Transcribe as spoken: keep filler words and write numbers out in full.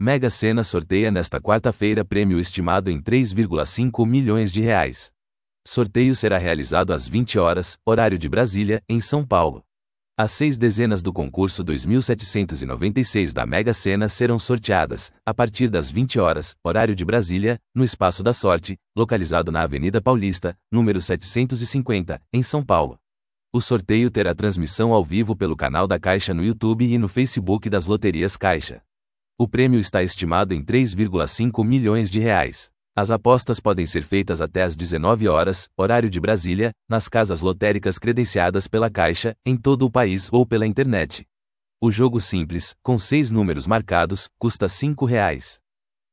Mega Sena sorteia nesta quarta-feira prêmio estimado em três vírgula cinco milhões de reais. Sorteio será realizado às vinte horas, horário de Brasília, em São Paulo. As seis dezenas do concurso dois mil setecentos e noventa e seis da Mega Sena serão sorteadas, a partir das vinte horas, horário de Brasília, no Espaço da Sorte, localizado na Avenida Paulista, número setecentos e cinquenta, em São Paulo. O sorteio terá transmissão ao vivo pelo canal da Caixa no YouTube e no Facebook das Loterias Caixa. O prêmio está estimado em três vírgula cinco milhões de reais. As apostas podem ser feitas até às dezenove horas, horário de Brasília, nas casas lotéricas credenciadas pela Caixa, em todo o país ou pela internet. O jogo simples, com seis números marcados, custa cinco reais.